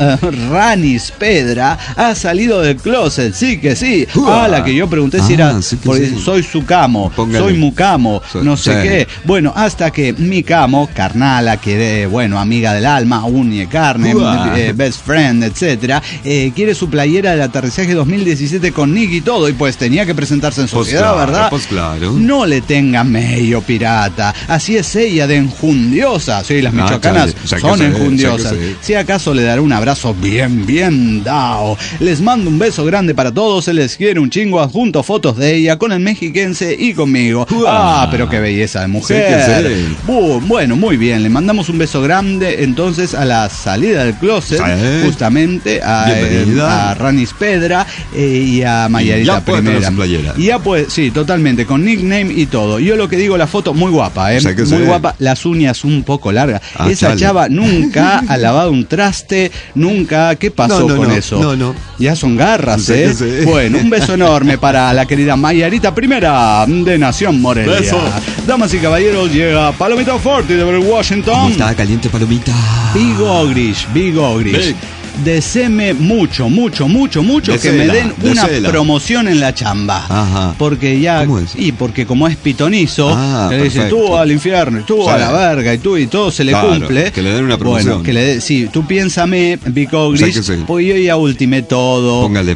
Ranis Pedra ha salido del closet, sí que sí. Uah. A la que yo pregunté si era, sí que porque sí. soy su camo, Póngale. soy mucamo, no sé Sí. qué. Bueno, hasta que mi camo, carnala, que bueno, amiga del alma, uñe carne, Uah. best friend, etcétera, quiere su playera del aterrizaje 2017 con Nick y todo, y pues tenía que presentarse en Pues sociedad, claro, ¿verdad? pues claro. No le tengan medio pirata, así es ella de enjundiosa. Sí, las Ah, michoacanas chale, sé que son sé, enjundiosas. sé que sé. Si acaso le daré un abrazo bien dado. Les mando un beso grande para todos, se les quiere un chingo, adjunto fotos de ella con el mexiquense y conmigo. Uah. Ah, pero qué belleza de mujer. Sé que sé. Bueno, muy bien, le mandamos un beso grande entonces a la salida del closet, Sí. justamente Bienvenida. a Ranis Pedra y a Mayarita ya puede tener primera. su playera. Y ya pues, sí, totalmente, con nickname y todo. Yo lo que digo, la foto muy guapa, Sé que muy sé. guapa, las uñas un poco largas. Ah, Esa chale. chava nunca ha lavado un traste, nunca. ¿Qué pasó No, con no, eso? no. Ya son garras, Sé ¿eh? que sé. Bueno, un beso enorme para la querida Mayarita primera de Nación Morelia. Beso. Damas y caballeros, llega Palomita Forti de ¿Cómo Washington. está, caliente palomita? Big Ogrish. Big. Deséme mucho que Decela, me den una decela. promoción en la chamba. Ajá. Porque ya, ¿Cómo es? y porque como es pitonizo, Ah, le dice perfecto. tú al infierno, y tú Sí. a la verga, y todo se le Claro, cumple. que le den una promoción. Bueno, que le dé, sí, tú piénsame, Big Ogrish, Sí, que sí. pues yo ya ultimé todo. Póngale.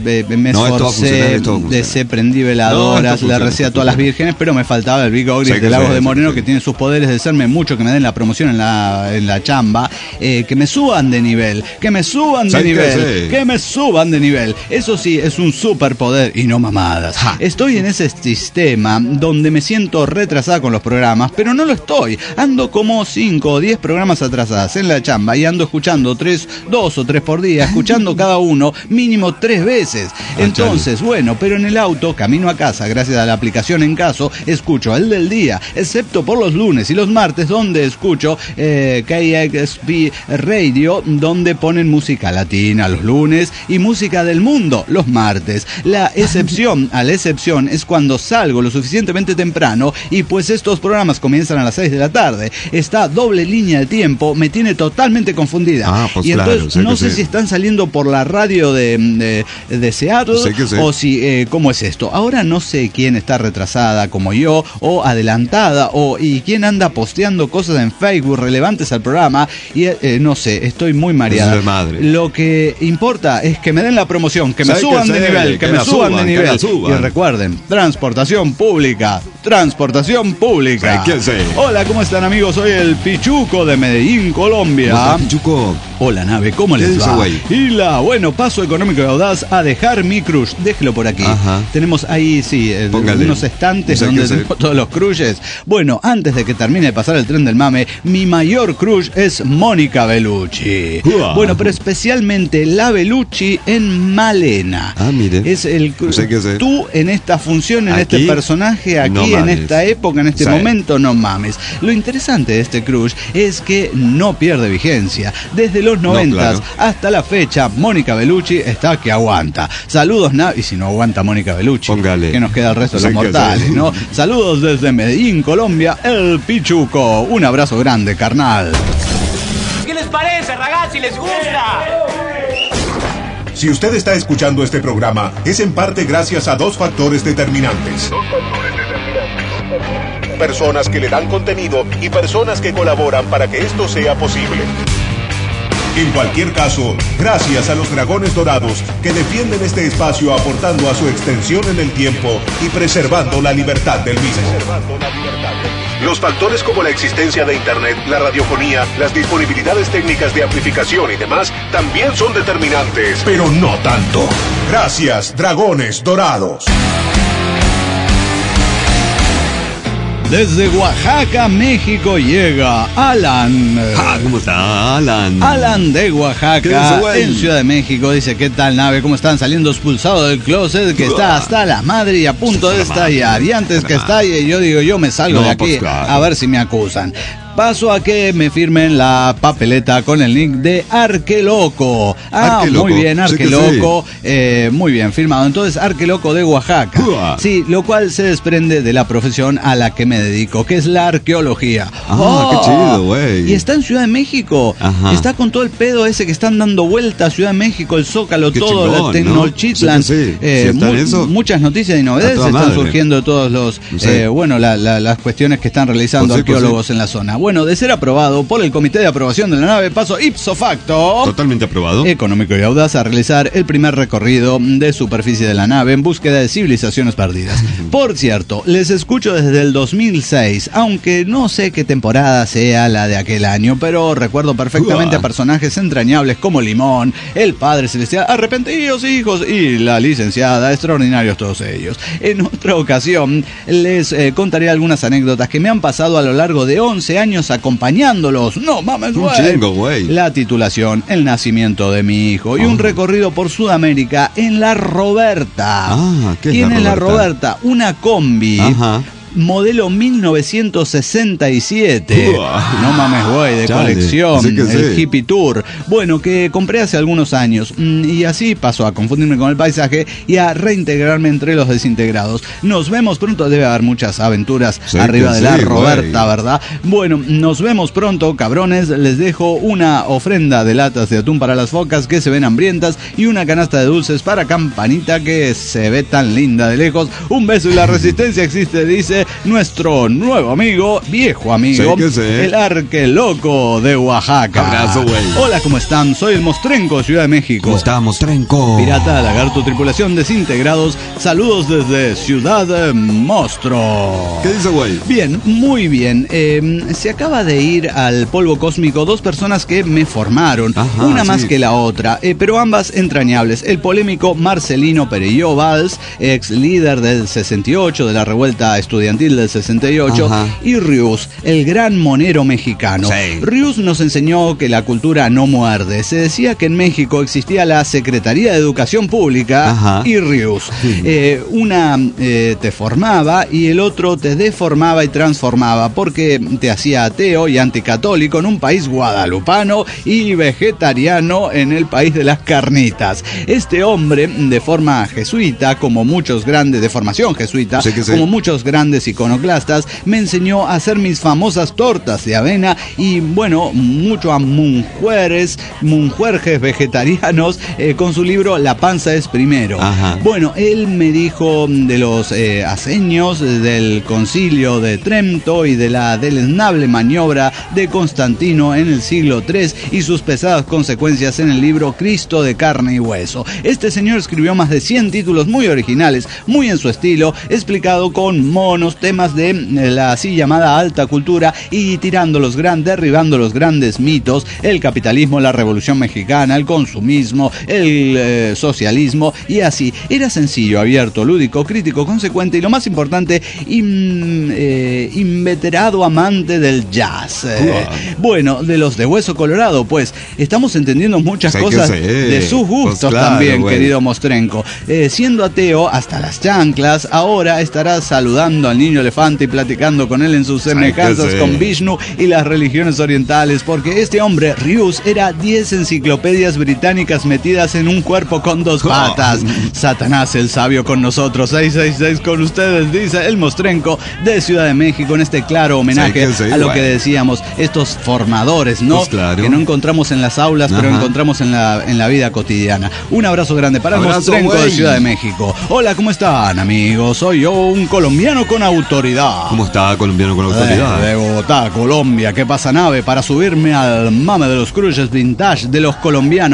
Me No, esto va a funcionar, esforcé, esto va a funcionar. prendí No, veladoras, esto le funciona, recé a esto todas las funciona. vírgenes, pero me faltaba el Big Ogrish Sí, de que Lagos sí, de sí, Moreno, sí. que tiene sus poderes de serme mucho, que me den la promoción en la chamba, que me suban de nivel, que me suban de Sí, que nivel, sí. que me suban de nivel. Eso sí, es un superpoder y no mamadas. Ja. Estoy en ese sistema donde me siento retrasada con los programas, pero no lo estoy. Ando como 5 o 10 programas atrasadas en la chamba y ando escuchando 2 o 3 por día, escuchando cada uno mínimo 3 veces. Entonces, bueno, pero en el auto, camino a casa, gracias a la aplicación En Caso, escucho el del día, excepto por los lunes y los martes, donde escucho KXP Radio, donde ponen música latina los lunes y música del mundo los martes. La excepción a la excepción es cuando salgo lo suficientemente temprano y pues estos programas comienzan a las 6 de la tarde. Esta doble línea de tiempo me tiene totalmente confundida. Ah, pues y claro, entonces sé no que sé sí. si están saliendo por la radio de Seattle Sé que sí. o si cómo es esto. Ahora no sé quién está retrasada como yo o adelantada y quién anda posteando cosas en Facebook relevantes al programa y no sé, estoy muy mareada. Eso es madre. Lo que importa es que me den la promoción, que me Sé suban que de sé, nivel, que me la suban de que nivel. la suban. Y recuerden, transportación pública. Sé que sé. Hola, ¿cómo están, amigos? Soy el Pichuco de Medellín, Colombia. ¿Cómo está, Pichuco? Hola, nave, ¿cómo ¿Qué les dice, va? güey? Bueno, paso económico y audaz a dejar mi crush. Déjelo por aquí. Ajá. Tenemos ahí, sí, Póngale. unos estantes Sé donde que sé. tenemos todos los crushes. Bueno, antes de que termine de pasar el tren del mame, mi mayor crush es Mónica Bellucci. Uah. Bueno, pero especialmente la Bellucci en Malena. Ah, mire. Es el Sé que sé. tú en esta función, en Aquí, este personaje aquí, no así en mames. esta época, en este Sí. momento, no mames. Lo interesante de este crush es que no pierde vigencia. Desde los 90 claro. hasta la fecha, Mónica Bellucci está que aguanta. Saludos, y si no aguanta Mónica Bellucci, Póngale. que nos queda el resto de los Sí, que mortales, sí. ¿no? Saludos desde Medellín, Colombia, El Pichuco. Un abrazo grande, carnal. ¿Qué les parece, ragazzi? ¿Les gusta? Si usted está escuchando este programa, es en parte gracias a dos factores determinantes. Personas que le dan contenido y personas que colaboran para que esto sea posible. En cualquier caso, gracias a los Dragones Dorados que defienden este espacio aportando a su extensión en el tiempo y preservando la libertad del mismo. Los factores como la existencia de Internet, la radiofonía, las disponibilidades técnicas de amplificación y demás también son determinantes, pero no tanto. Gracias, Dragones Dorados. Desde Oaxaca, México, llega Alan. ¿Cómo está, Alan? Alan de ¿Qué Oaxaca, dice, güey? en Ciudad de México, dice: ¿qué tal, nave? ¿Cómo están? Saliendo expulsado del closet, que está hasta la madre y a punto de estallar. Y antes que estalle, yo digo, yo me salgo No, de aquí, pues, claro. a ver si me acusan. Paso a que me firmen la papeleta con el link de Arqueloco. Arqueloco. Muy bien, Sí que Arqueloco. Muy bien, firmado. Entonces, Arqueloco de Oaxaca. Uah. Sí, lo cual se desprende de la profesión a la que me dedico, que es la arqueología. Qué chido, güey. Y está en Ciudad de México. Ajá. Está con todo el pedo ese que están dando vuelta a Ciudad de México, el Zócalo, Qué todo, chingón, la Tecnochitlan. ¿no? Sí, sí. Sí, está en eso. Muchas noticias y novedades A toda están madre. surgiendo de todos los, Sí. las cuestiones que están realizando Pues sí, pues arqueólogos sí. en la zona. Bueno, de ser aprobado por el Comité de Aprobación de la Nave, paso ipso facto. Totalmente aprobado. Económico y audaz a realizar el primer recorrido de superficie de la nave en búsqueda de civilizaciones perdidas. Por cierto, les escucho desde el 2006, aunque no sé qué temporada sea la de aquel año, pero recuerdo perfectamente a personajes entrañables como Limón, el Padre Celestial, Arrepentidos hijos y la licenciada, extraordinarios todos ellos. En otra ocasión les contaré algunas anécdotas que me han pasado a lo largo de 11 años acompañándolos. No mames, Un güey. chingo, güey. La titulación, el nacimiento de mi hijo y un recorrido por Sudamérica en la Roberta. ¿Qué es ¿Quién la es la Roberta? Roberta? Una combi. Ajá. Modelo 1967. No mames, güey, de Chale, colección. sí que El sí. Hippie Tour. Bueno, que compré hace algunos años. Y así pasó a confundirme con el paisaje y a reintegrarme entre los desintegrados. Nos vemos pronto. Debe haber muchas aventuras Sí arriba que de la sí, Roberta, güey. ¿verdad? Bueno, nos vemos pronto, cabrones. Les dejo una ofrenda de latas de atún para las focas que se ven hambrientas y una canasta de dulces para Campanita que se ve tan linda de lejos. Un beso y la resistencia existe, dice nuestro nuevo amigo, viejo amigo, Sí que sí. el Arqueloco de Oaxaca. Abrazo, güey. Hola, ¿cómo están? Soy el Mostrenco, Ciudad de México. ¿Cómo estamos, Trenco? Pirata, Lagarto, tripulación desintegrados. Saludos desde Ciudad Monstruo. ¿Qué dice, güey? Bien, muy bien. Se acaba de ir al polvo cósmico dos personas que me formaron, Ajá, una más sí. que la otra, pero ambas entrañables. El polémico Marcelino Perelló Valls, ex líder del 68, de la revuelta estudiantil del 68, Ajá. y Rius, el gran monero mexicano. Sí. Rius nos enseñó que la cultura no muerde. Se decía que en México existía la Secretaría de Educación Pública Ajá. y Rius. Una te formaba y el otro te deformaba y transformaba porque te hacía ateo y anticatólico en un país guadalupano y vegetariano en el país de las carnitas. Este hombre, de forma jesuita, como muchos grandes, de formación jesuita, Sí que sí. como muchos grandes iconoclastas, me enseñó a hacer mis famosas tortas de avena y, bueno, mucho a munjuerjes vegetarianos con su libro La panza es primero. Ajá. Bueno, él me dijo de los aseños del concilio de Trento y de la deleznable maniobra de Constantino en el siglo III y sus pesadas consecuencias en el libro Cristo de carne y hueso. Este señor escribió más de 100 títulos muy originales, muy en su estilo, explicado con monos, temas de la así llamada alta cultura y derribando los grandes mitos, el capitalismo, la revolución mexicana, el consumismo, el socialismo y así. Era sencillo, abierto, lúdico, crítico, consecuente y lo más importante, inveterado amante del jazz. Bueno, de los de Hueso Colorado, pues estamos entendiendo muchas Sí que cosas sí. de sus gustos Pues claro, también, güey. querido Mostrenco. Siendo ateo hasta las chanclas, ahora estará saludando al niño elefante y platicando con él en sus semejanzas con Vishnu y las religiones orientales, porque este hombre, Rius, era 10 enciclopedias británicas metidas en un cuerpo con 2 patas. Satanás el sabio con nosotros, 666 con ustedes, dice el Mostrenco de Ciudad de México, en este claro homenaje a lo que decíamos, estos formadores, ¿no? Pues claro. Que no encontramos en las aulas, pero encontramos en la vida cotidiana. Un abrazo grande para el Mostrenco de Ciudad de México. Hola, ¿cómo están, amigos? Soy yo, un colombiano con autoridad. ¿Cómo está, colombiano con autoridad? De Bogotá, Colombia. ¿Qué pasa, nave? Para subirme al mame de los cruces vintage de los colombianos.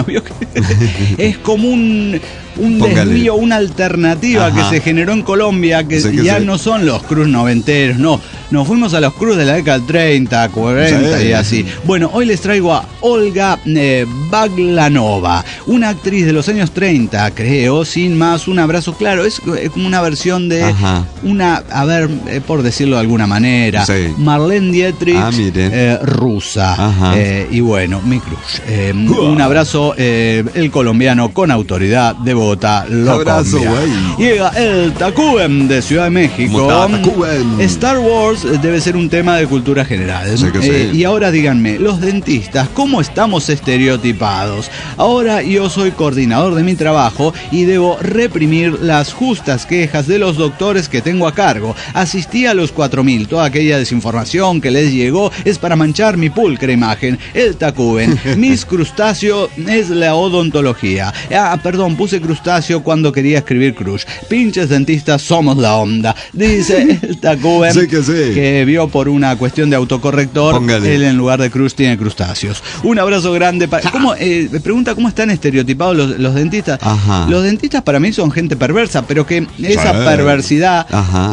Es como un desvío, una alternativa que se generó en Colombia, que ya no son los cruz noventeros, no. Nos fuimos a los cruz de la década del 30, 40 y así. Bueno, hoy les traigo a Olga Baglanova, una actriz de los años 30, creo, sin más, un abrazo claro. Es como una versión de una, a ver, por decirlo de alguna manera, Marlene Dietrich rusa. Y bueno, mi crush. Un abrazo, el colombiano con autoridad de Bogotá, abrazo, llega el Tacuben de Ciudad de México. Star Wars debe ser un tema de cultura general. Y ahora díganme, los dentistas, ¿cómo estamos estereotipados? Ahora yo soy coordinador de mi trabajo y debo reprimir las justas quejas de los doctores que tengo a cargo. Asistí a los 4000, toda aquella desinformación que les llegó es para manchar mi pulcra imagen. El Tacuben, mis crustáceo es la odontología. Perdón, puse crustáceo cuando quería escribir crush. Pinches dentistas, somos la onda, dice el Tacuben, que vio por una cuestión de autocorrector. Él en lugar de crush tiene crustáceos. Un abrazo grande para... me pregunta cómo están estereotipados los dentistas. Los dentistas para mí son gente perversa, pero que esa perversidad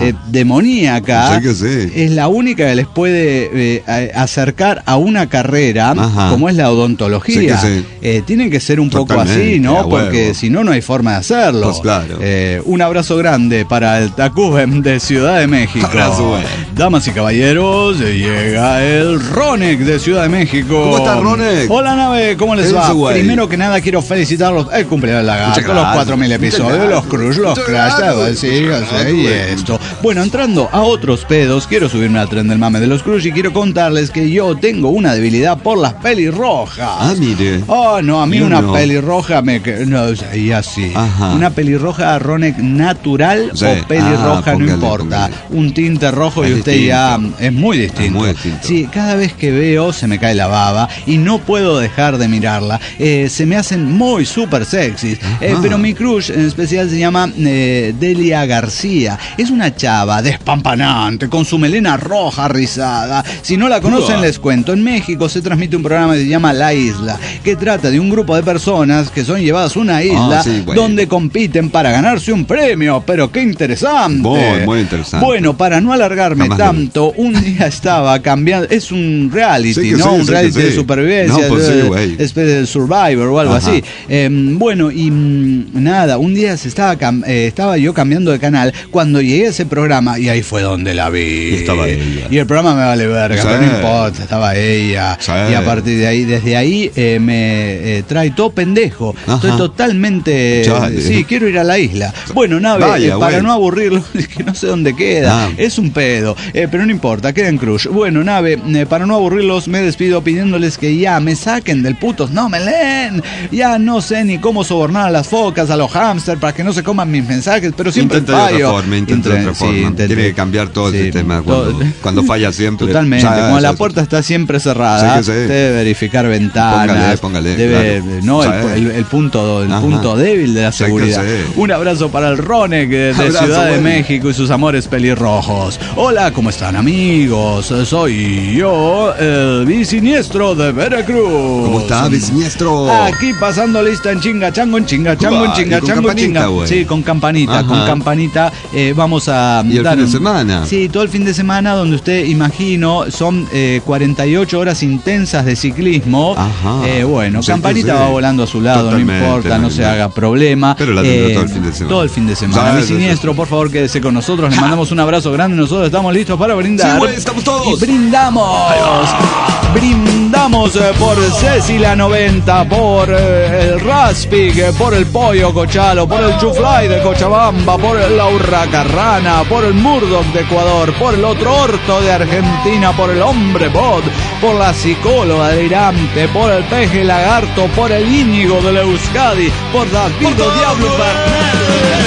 demoníaca es la única que les puede acercar a una carrera como es la odontología. Tienen que ser un poco así, ¿no? Porque si no, no hay forma de hacerlo. Pues claro. Un abrazo grande para el Tacuben de Ciudad de México. Damas y caballeros, llega el Ronek de Ciudad de México. ¿Cómo está, Ronek? Hola, nave, ¿cómo les va? Primero que nada quiero felicitarlos el cumpleaños de la gata, los 4000 episodios, los crush, los crash, y esto. Bueno, entrando a otros pedos, quiero subirme al tren del mame de los crush y quiero contarles que yo tengo una debilidad por las pelirrojas. Mire. No, a mí pelirroja y así. Una pelirroja, Ronek, natural o pelirroja, no importa. Un tinte rojo y usted ya es muy distinto. Sí, cada vez que veo se me cae la baba y no puedo dejar de mirarla. Se me hacen muy súper sexys. Pero mi crush en especial se llama Delia García. Es una chava despampanante con su melena roja rizada. Si no la conocen, les cuento. En México se transmite un programa que se llama La Isla, que trata de un grupo de personas que son llevadas a una isla donde compiten para ganarse un premio. Pero qué interesante. Muy interesante. Bueno, para no alargarme tanto, un día estaba cambiando. Es un reality, ¿no? Un reality de supervivencia, especie de Survivor o algo así. Bueno, y nada, un día estaba yo cambiando de canal cuando llegué a ese programa y ahí fue donde la vi. Estaba ella. Y el programa me vale verga, pero no importa, estaba ella. Y a partir de ahí, desde ahí me trae todo pendejo. Estoy totalmente... Sí, quiero ir a la isla. Bueno, nave, para no aburrirlo, es que no sé dónde queda. Es un pedo, pero no importa, queda en crush. Bueno, nave, para no aburrirlos me despido pidiéndoles que ya me saquen del putos no me leen. Ya no sé ni cómo sobornar a las focas, a los hámsters para que no se coman mis mensajes, pero siempre fallo. Intenta de otra forma. Tiene que cambiar todo el sistema cuando falla siempre. Totalmente, como la puerta está siempre cerrada, debe verificar ventanas. Póngale, debe, no, el punto débil de la seguridad. Un abrazo para el Ronek de Ciudad de México y sus amores pelirrojos. Hola, ¿cómo están, amigos? Soy yo, el bisiniestro de Veracruz. ¿Cómo está, bisiniestro? Aquí pasando lista en chinga chango, en chinga chango, en chinga chango, en chinga. Sí, con campanita, vamos a ¿Y el fin de semana? Sí, todo el fin de semana, donde usted, imagino, son 48 horas intensas de ciclismo. Bueno, campanita va volando a su lado, no importa, no se haga problema. Pero la tendrá todo el fin de semana. Todo el fin de semana. Bisiniestro, por favor, quédese con nosotros. Le mandamos un abrazo grande. Nosotros estamos listos para brindar. Sí, estamos todos. Y brindamos. andamos por Ceci la 90, por el Raspig, por el Pollo Cochalo, por el Chuflay de Cochabamba, por la Urracarrana, por el Murdoch de Ecuador, por el otro Orto de Argentina, por el Hombre Bot, por la Psicóloga delirante, por el Peje Lagarto, por el Íñigo de la Euskadi, por David Diablo Fernández.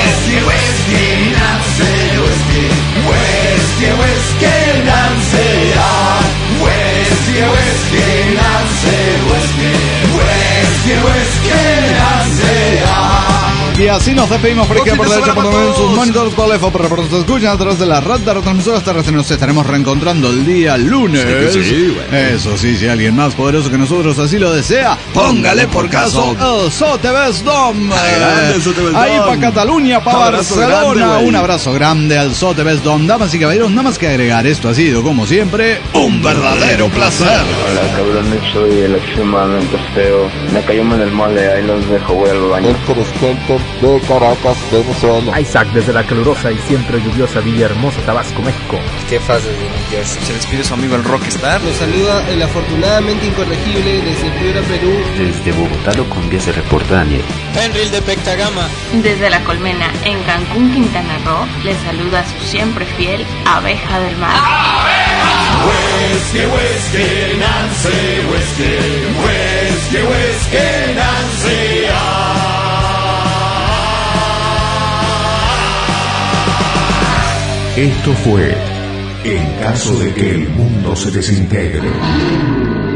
Y así nos despedimos por izquierda, por derecha, por en sus monitores, por teléfono, por nos escuchan a través de la red de retransmisoras terrestres. Nos estaremos reencontrando el día lunes. Sí, bueno. Eso sí, si alguien más poderoso que nosotros así lo desea, póngale por caso el Sotebest Dom. Ahí para Cataluña, para Barcelona. Grande, un abrazo grande al Sotebest Dom. Damas y caballeros, nada más que agregar, esto ha sido, como siempre, un verdadero placer. Hola, cabrones, soy el extremadamente feo. Me cayó en el mole, ahí los dejo, voy al baño. De Caracas, Venezuela. Isaac desde la calurosa y siempre lluviosa Villahermosa, Tabasco, México. ¿Qué fase de New Jersey? Se despide su amigo el Rockstar. Nos saluda el afortunadamente incorregible desde Piura, Perú. Desde Bogotá, Colombia, se reporta Daniel. Henry de Pectagama. Desde La Colmena, en Cancún, Quintana Roo, les saluda su siempre fiel Abeja del Mar. Whiskey, whiskey, Nancy, whiskey, whiskey, whiskey, Nancy. Esto fue En caso de que el mundo se desintegre.